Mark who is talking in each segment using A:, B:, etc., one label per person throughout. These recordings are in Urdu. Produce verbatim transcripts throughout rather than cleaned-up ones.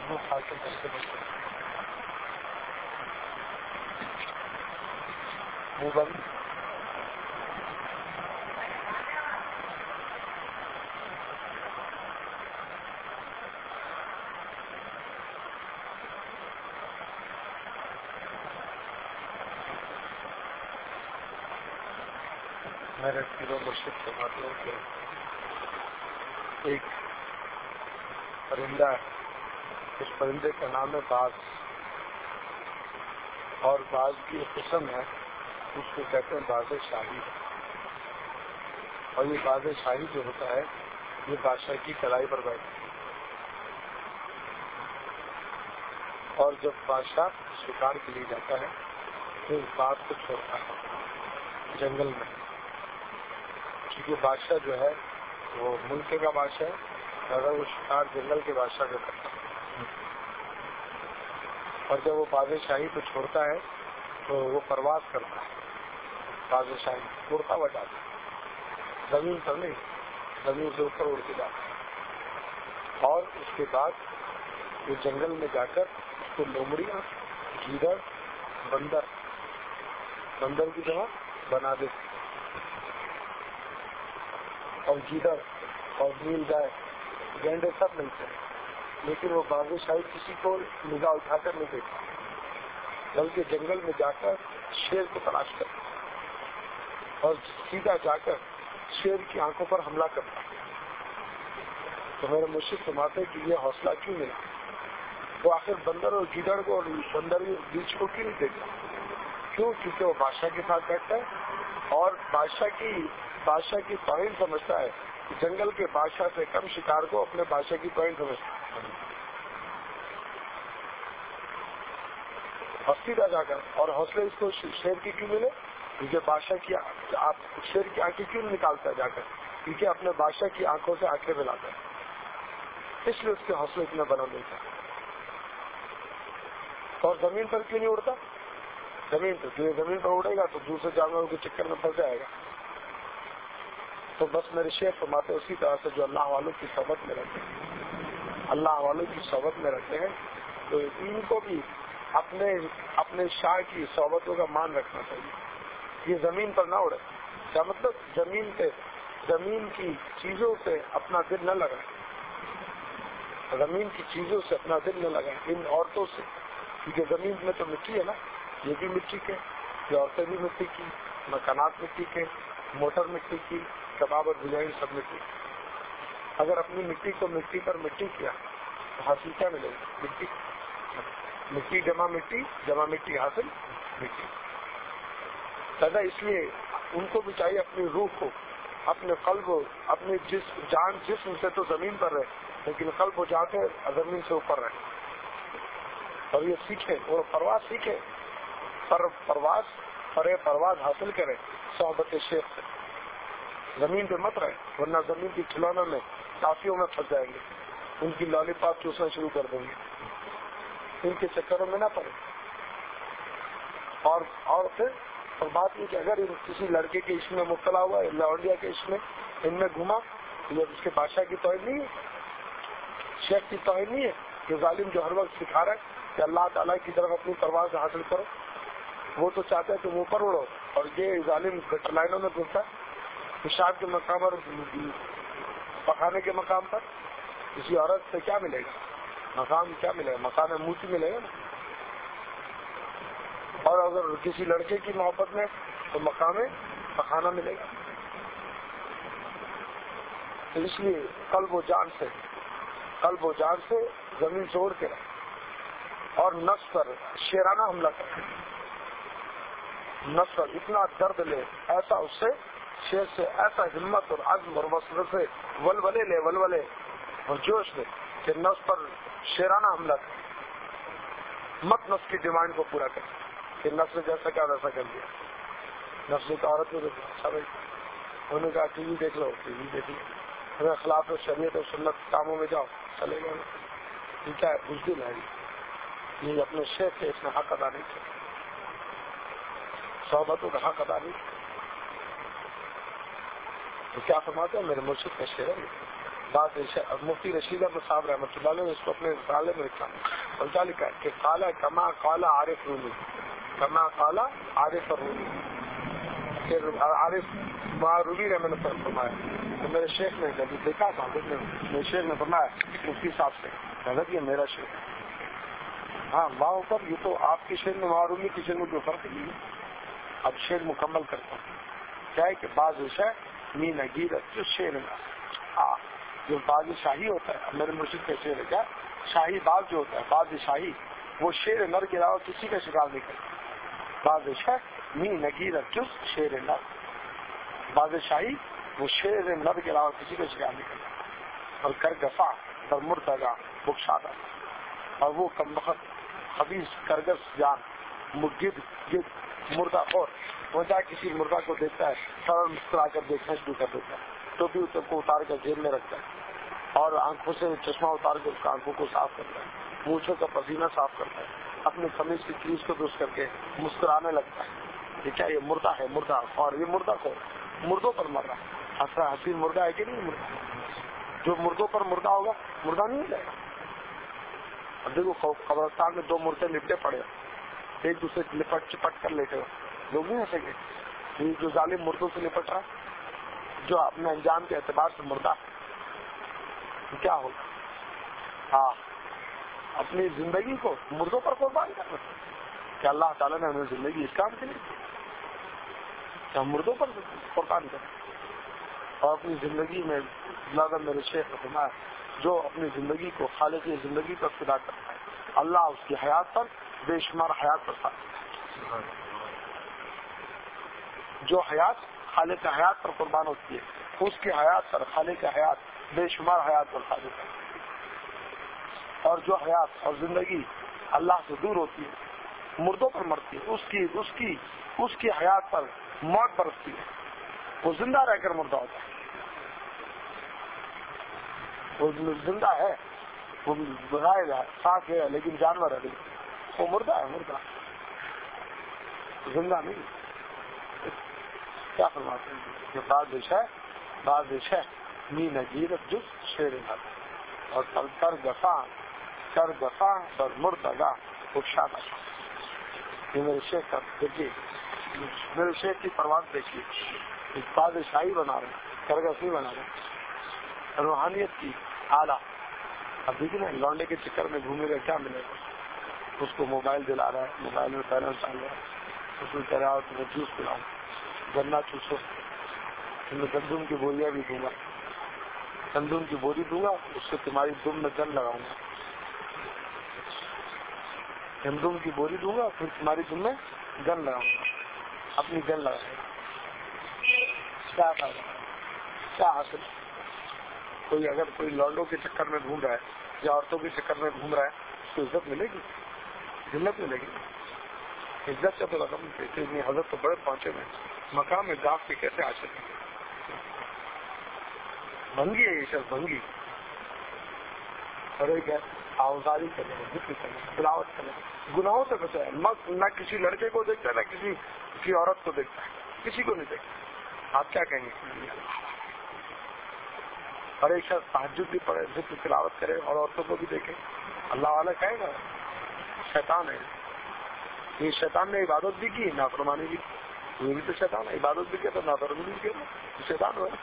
A: وہ حاکم سے بچے وہ بند میرے پیرو مرشد فرماتے ہیں کہ ایک پرندہ ہے، اس پرندے کا نام ہے باز، اور باز کی ایک قسم ہے اس کو کہتے ہیں باز شاہی، اور یہ باز شاہی جو ہوتا ہے یہ بادشاہ کی کلائی پر بیٹھتا ہے، اور جب بادشاہ شکار کے لیے جاتا ہے تو اس باز کو چھوڑتا ہے جنگل میں، کیونکہ بادشاہ جو ہے وہ ملک کا بادشاہ ہے، اگر وہ شکار جنگل کے بادشاہ کا کرتا ہے، اور جب وہ باز شاہی کو چھوڑتا ہے تو وہ پرواز کرتا ہے، باز شاہی اڑتا ہوا جاتا ہے، زمین پر نہیں، زمین سے اوپر اڑ کے جاتا ہے، اور اس کے بعد وہ جنگل میں جا کر اس کو لومڑیاں، گیدڑ، بندر بندر کی جگہ بنا دیتے، اور گیدڑ اور نیل گائے، گینڈے سب ملتے ہیں، لیکن وہ باز شاہی کسی کو نگاہ اٹھا کر نہیں دیکھتا، بلکہ جنگل میں جا کر شیر کو تلاش کرتا اور سیدھا جا کر شیر کی آنکھوں پر حملہ کرتا۔ تو میرے مرشد فرماتے کہ یہ حوصلہ کیوں ملا؟ وہ آخر بندر اور گیدڑ کو اور بندر بیچ کو کیوں نہیں دیکھتا؟ کیوں؟ کیونکہ وہ بادشاہ کے ساتھ بیٹھتا ہے اور بادشاہ کی بادشاہ کی توہین سمجھتا ہے، جنگل کے بادشاہ سے کم شکار کو اپنے بادشاہ کی توہین سمجھتا ہے، اور سیدھا جا کر، اور حوصلے اس کو شیر کی کیوں ملے؟ کیونکہ بادشاہ کی آپ شیر کی آنکھیں کیوں نکالتا ہے جا کر؟ کیونکہ اپنے بادشاہ کی آنکھوں سے آنکھیں ملاتا ہے، اس لیے اس کے حوصلے اتنے بنا لیتا ہے۔ اور زمین پر کیوں نہیں اڑتا؟ زمین پر کیوں زمین پر اڑے گا تو دوسرے جانوروں کے چکر میں پھنس جائے گا۔ تو بس میرے شیخ فرماتے اسی طرح سے جو اللہ والوں کی صحبت میں رہتے ہیں، اللہ والوں کی صحبت میں رہتے ہیں، تو ان کو بھی اپنے اپنے شاہ کی صحبتوں کا مان رکھنا چاہیے، یہ زمین پر نہ اڑے۔ کیا مطلب؟ زمین پہ زمین کی چیزوں سے اپنا دل نہ لگائے، زمین کی چیزوں سے اپنا دل نہ لگائے، ان عورتوں سے، کیونکہ زمین میں تو مٹی ہے نا، یہ بھی مٹی کے، یہ عورتیں بھی مٹی کی، مکانات مٹی کے، موٹر مٹی کی، کباب اور بریانی سب مٹی کی۔ اگر اپنی مٹی کو مٹی پر مٹی کیا تو حاصل کیا ملے گا؟ مٹی مٹی جمع مٹی جمع مٹی حاصل مٹی۔ سدا اس لیے ان کو بھی چاہیے اپنی روح کو، اپنے قلب و اپنی جسم جان جسم سے تو زمین پر رہے، لیکن قلب و جان سے زمین سے اوپر رہے، اور یہ سیکھے اور پرواز سیکھے، پر پرواز پرے پرواز حاصل کرے صحبت شیخ سے، زمین پہ مت رہے، ورنہ زمین کی کھلونوں میں ٹافیوں میں پھنس جائیں گے، ان کی لالی پاپ چوسنا شروع کر دیں گے، ان کے چکروں میں نہ پڑے۔ اور اور پھر اور بات یہ کہ اگر کسی لڑکے کے عشق میں مبتلا ہوا ہے، لاونڈیا کے عشق میں ان میں گھما، تو یہ اس کے بادشاہ کی توہین نہیں ہے، شیخ کی توہین نہیں ہے، کہ ظالم جو ہر وقت سکھا رہا ہے کہ اللہ تعالیٰ کی طرف اپنی پرواز حاصل کرو، وہ تو چاہتا ہے تم اوپر اڑو، اور یہ ظالم گٹر لائنوں میں گھستا ہے، پیشاب کے مقام اور پخانے کے مقام پر۔ کسی عورت سے کیا ملے گا؟ مقام کیا ملے گا؟ مقام موتی ملے گا نا۔ اور اگر کسی لڑکے کی محبت میں تو مقام پخانا ملے گا۔ تو اس لیے قلب و جان سے قلب و جان سے زمین سے اڑ کے رہے، اور نفس پر شیرانہ حملہ کرے، نفس پر اتنا درد لے، ایسا اس سے شیر سے ایسا ہمت اور عزم اور وصل سے ولولے لے ولولے اور جوش لے کہ نفس پر شیرانہ حملہ کرے، مت نفس کی ڈیمانڈ کو پورا کرے کہ نفس نے جیسا کیا ویسا کر دیا۔ نفس نے عورت میں اچھا بھائی انہوں نے کہا ٹی وی دیکھ لو، ٹی وی دیکھ لو، اگر خلاف شریعت اور سنت کاموں میں جاؤ چلے گا، یہ کیا ہے؟ بزدل ہے، یہ اپنے شیخ کے اس نے حق ادا نہیں کیا، صحبتوں کا حق ادا نہیں کیا۔ تو کیا فرماتے ہیں میرے مرشد کا شعر ہے، بات مفتی رشید احمد صاحب رحمۃ اللہ علیہ نے اس کو اپنے رسالے میں لکھا اور کیا لکھا ہے کہ قال کما قال عارف رومی، کما قال عارف رومی، کہ عارف رومی نے میں نے فرمایا تو میرے شیخ نے کبھی دیکھا تھا، میرے شیخ نے فرمایا مفتی صاحب سے حضرت یہ میرا شیخ ہے۔ ہاں وہاں پر یہ تو آپ کی شعر میں وہاں رومی کی شعر میں کوئی فرق نہیں ہے۔ اب شعر مکمل کرتا ہوں، کیا ہے کہ بعض شعر می نگیر جو شعر ہاں جو باز شاہی ہوتا ہے، میرے مرشد کا شعر ہے کیا شاہی باز جو ہوتا ہے، باز شاہی وہ شیر نر کے علاوہ کسی کا شکار نہیں کرتا۔ باز شاہ می نگیر جز شیر نر، باز شاہی وہ شیر نر کے علاوہ کسی کا شکار نہیں کرتا۔ اور کر گفا در مرتگا بخشادہ، اور وہ کم وقت خبیث کرگس جان مگد گد مردہ خور وہ جا کسی مردہ کو دیکھتا ہے سر مسکرا کر دیکھنا شروع کر دیتا ہے، ٹوپی کو اتار کر جیب میں رکھتا ہے اور آنکھوں سے چشمہ اتار کر اس کا آنکھوں کو صاف کرتا ہے، مونچھوں کا پسینہ صاف کرتا ہے، اپنی قمیض کی کلیز کو درست کر کے مسکرانے لگتا ہے۔ یہ کیا یہ مردہ ہے، مردہ اور یہ مردہ کو مردوں پر مر رہا ہے۔ حسرا حسین مردہ ہے کہ نہیں مردہ؟ جو مردوں پر مردہ ہوگا مردہ نہیں ہو جائے گا۔ اب دیکھو قبرستان میں دو مردے لپٹے پڑے ایک دوسرے لپٹ چپٹ کر لیٹے ہو، لوگ نہیں ہنسیں گے؟ یہ جو ظالم مردوں سے لپٹ رہا جو اپنے انجام کے اعتبار سے مردہ کیا ہوگا؟ ہاں اپنی زندگی کو مردوں پر قربان کرنا، کہ اللہ تعالیٰ نے ہمیں زندگی اس کام کے لیے کہ ہم مردوں پر قربان کریں۔ اور اپنی زندگی میں زیادہ میرے شیخ نے فرمایا جو اپنی زندگی کو خالق کی زندگی پر فدا کرتا ہے اللہ اس کی حیات پر بے شمار حیات پر فدا، جو حیات خالق حیات پر قربان ہوتی ہے اس کی حیات پر خالق حیات بے شمار حیات پر خالق ہے۔ اور جو حیات اور زندگی اللہ سے دور ہوتی ہے مردوں پر مرتی ہے اس کی اس کی اس کی حیات پر موت برستی ہے، وہ زندہ رہ کر مردہ ہوتا ہے۔ وہ زندہ ہے، وہ غائب ہے، سانس ہے لیکن جانور ہے، وہ مردہ ہے، مردہ زندہ نہیں۔ کیا فرماتے ہیں کہ بعض ہے بعض ہے می نگیرت جز شیر نر، اور کر گفا کر گفا اور مرتگا اکشادہ۔ یہ میرے شیخ کا دیکھیے، میرے شیخ کی پرواز دیکھیے، بعض شاہی بنا رہے ہیں، کرگس نہیں بنا رہے، روحانیت کی اعلیٰ۔ اب دیکھیے نا لانڈے کے چکر میں گھومے گا کیا ملے گا؟ اس کو موبائل دلا رہا ہے، موبائل میں بیلنس ڈال رہا ہے، اس میں کہہ رہا ہے تمہیں جوس پلاؤ، گنا چوسو، میں گندم کی بوریاں بھی دوں گا، گندم کی بوری دوں گا، اس سے تمہاری دم میں گن لگاؤں گا، گندم کی بوری دوں گا پھر تمہاری دم میں گن لگاؤں گا، اپنی گن لگائے گا۔ کیا فائدہ، کیا حاصل؟ کوئی اگر کوئی لانڈوں کے چکر میں گھوم رہا ہے یا عورتوں کے چکر میں گھوم رہا ہے اس کو عزت ملے گی؟ ذلت ملے گی؟ عزت سے تو رقم اتنی حضرت تو بڑے پہنچے میں مقام میں ذات کے کیسے حاصل ہے؟ بھنگی ہے یہ شخص، بھنگی اور ایک ہے آوزاری کرے، ذکر کرے، تلاوت کرے، گناہوں سے بچائے، نہ کسی لڑکے کو دیکھتا ہے نہ کسی کی عورت کو دیکھتا ہے، کسی کو نہیں دیکھتا۔ آپ کیا کہیں گے؟ اور ایک شخص تہجد بھی پڑھے، ذکر تلاوت کرے اور عورتوں کو بھی دیکھے، اللہ والا کہے گا شیطان ہے۔ یہ شیطان نے عبادت بھی کی، نافرمانی بھی کی، یہ بھی تو شیطان ہے، عبادت بھی کیا تو نافرمانی بھی کیا، شیطان ہوا۔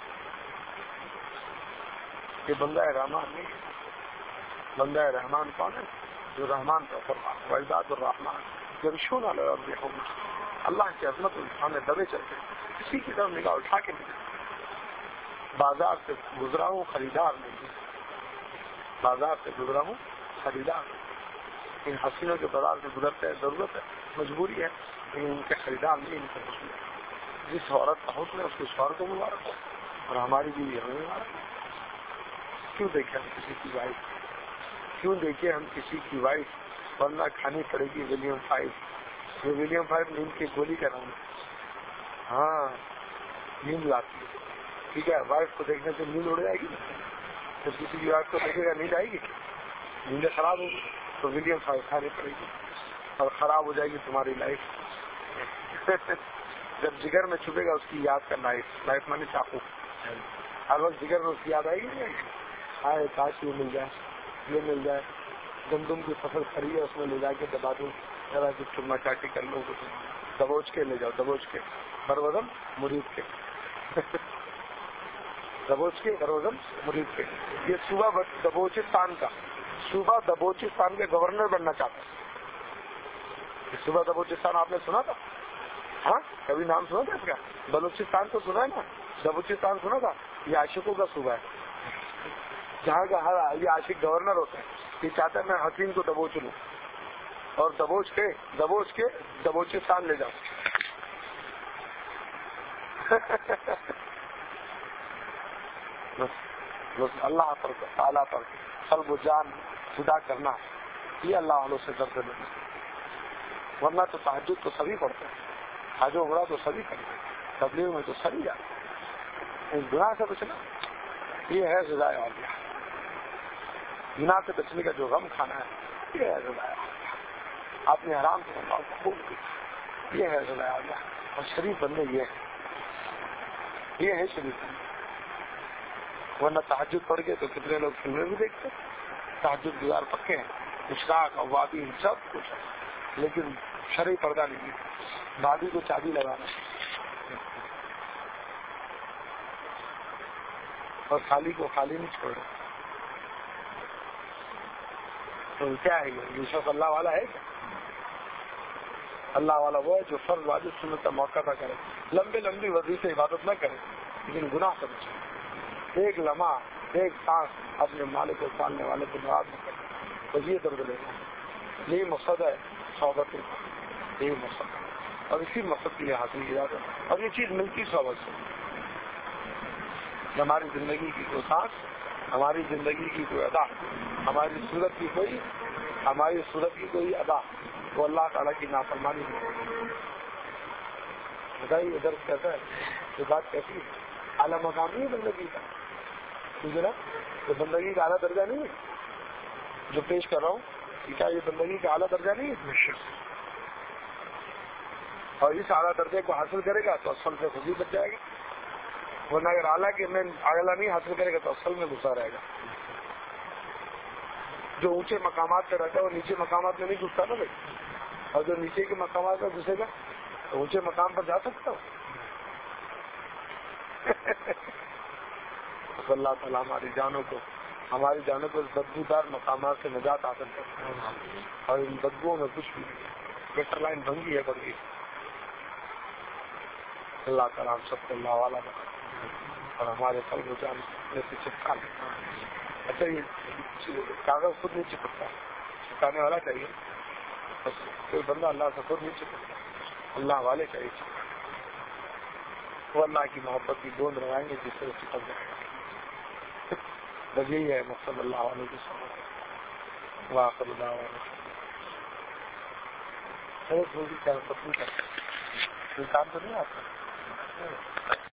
A: یہ بندہ رحمان نہیں ہے۔ بندہ رحمان کون ہے؟ جو رحمان کا فرمان وعباد الرحمان یمشون علی الارض حونا، اللہ کی عظمت سامنے دبے چلتے ہیں، کسی کی طرف نگاہ اٹھا کے نہیں۔ بازار سے گزرا ہوں خریدار نہیں، بازار سے گزرا ہوں خریدار نہیں، ان حسینوں کے بازار سے گزرتے ہیں، ضرورت ہے، مجبوری ہے، لیکن ان کے خریدار نہیں، ان کے حسن ہے۔ جس عورت کا حسن ہے اس کے شوہر کو مبارک ہو، اور ہماری بیوی ہمیں مبارک ہو۔ کیوں دیکھیں ہم کسی کی وائف، کیوں دیکھیں ہم کسی کی وائف، ورنہ کھانی پڑے گی ولیم فائیو۔ یہ ولیم فائیو نیند کی گولی کا نام ہے، ہاں نیند لاتی ہے، ٹھیک ہے، وائف کو دیکھنے سے نیند اڑ جائے گی، تو کسی کی وائف کو دیکھے گا نیند آئے گی، نیندیں خراب ہوگی، تو ولیم فائیو کھانی پڑے گی اور خراب ہو جائے گی تمہاری لائف۔ جب جگر میں چھپے گا اس کی یاد کا نائف، نائف مانی چاقو، ہر وقت ذکر میں اس کی یاد آئے گی نہیں؟ آئے کاش یہ مل جائے، یہ مل جائے، گندم کی فصل کھڑی ہے اس میں لے جا کے دبا دوں، ذرا کچھ چما چاٹی کر لو، کچھ دبوچ کے لے جاؤ، دبوچ کے بروزن مرید کے دبوچ کے بروزن مرید کے. یہ صوبہ دبوچستان کا صوبہ دبوچستان کے گورنر بننا چاہتا ہے. صوبہ دبوچستان آپ نے سنا تھا؟ ہاں کبھی نام سنا تھا اس کا؟ بلوچستان تو سنا ہے نا، دبوچستان سنا تھا. یہ عاشقوں کا صوبہ ہے، جہاں کا ہر یہ عاشق گورنر ہوتا ہے. یہ چاہتا ہے میں حسین کو دبوچ لوں اور دبوچ کے دبوچ کے دبوچستان لے جاؤں. بس اللہ پر تعالیٰ پر قلب و جان فدا کرنا، یہ اللہ والوں سے درد لینا. ورنہ تو تہجد تو سبھی پڑھتے ہیں، حج و عمرہ تو سبھی کرتے ہیں، تبلیغ میں تو سبھی جاتے ہیں. اس گناہ سے بچنا یہ ہے سزائے اولیاء. گناہ سے بچنے کا جو غم کھانا ہے یہ ہے سزائے اولیاء. اپنے حرام سے اللہ کو خوب کی یہ ہے سزائے اولیاء. اور شریف بندے یہ ہے یہ ہے شریف بندے. ورنہ تہجد پڑھ کے تو کتنے لوگ فلمیں بھی دیکھتے ہیں، تہجد گزار پکے ہیں، اشراق اوابین سب کچھ ہے، لیکن شرعی پردہ نہیں ہے. بادی کو چابی لگانا اور خالی کو خالی نہیں چھوڑ رہا. تو کیا ہے یہ یوسف اللہ والا ہے کیا؟ اللہ والا وہ ہے جو فرض واجب سنت کا موقع نہ کرے، لمبے لمبی وظیفے عبادت نہ کرے، لیکن گناہ سے بچے. ایک لمحہ ایک سانس اپنے مالک کو پالنے والے کو ناراض نہ کرے. بس یہ درد لینا ہے، یہی مقصد ہے صحبت کا، یہی مقصد ہے. اور اسی مقصد کے لیے حاصل کی جاتا ہے. اور یہ چیز ملتی صحبت سے. ہماری زندگی کی کوئی سانس، ہماری زندگی کی کوئی ادا، ہماری صورت کی کوئی ہماری صورت کی کوئی ادا وہ اللہ تعالیٰ کی نافرمانی ہے. بتائیے درد کیسا ہے؟ یہ بات کیسی ہے؟ اعلیٰ مقام نہیں ہے بندگی کا، ٹھیک ہے نا؟ تو بندگی کا اعلیٰ درجہ نہیں ہے جو پیش کر رہا ہوں. کیا یہ بندگی کا اعلیٰ درجہ نہیں ہے؟ اور اس اعلیٰ درجے کو حاصل کرے گا تو اصل سے خود ہی بچ جائے گا. ورنہ اگر اعلیٰ کے میں اعلیٰ نہیں حاصل کرے گا تو اصل میں گھسا رہے گا. جو اونچے مقامات پہ رہتا ہے وہ نیچے مقامات میں نہیں گھستا نا بھائی. اور جو نیچے کے مقامات پہ گھسے گا تو اونچے مقام پر جا سکتا ہو. اللہ تعالیٰ ہماری جانوں کو ہماری جانوں کو بدبودار مقامات سے نجات حاصل کرتا ہے. اور ان بدبوؤں میں کچھ بھی گٹر لائن بھنگی ہے بڑی. اللہ تعالیٰ ہم سب کو اللہ والا بنا اور ہمارے قلب و جان سے چپکا لے. اچھا یہ کاغذ خود نہیں چپکتا، چپکانے والا چاہیے. بس کوئی بندہ اللہ سے خود نہیں چپکتا، اللہ والے چاہیے چپکا. وہ اللہ کی محبت کی گوند روائیں گے جس سے وہ چپک جائے گا. بس یہی ہے مقصد اللہ والے کی صحبت. واخر دعوانا کوئی کام تو نہیں آتا.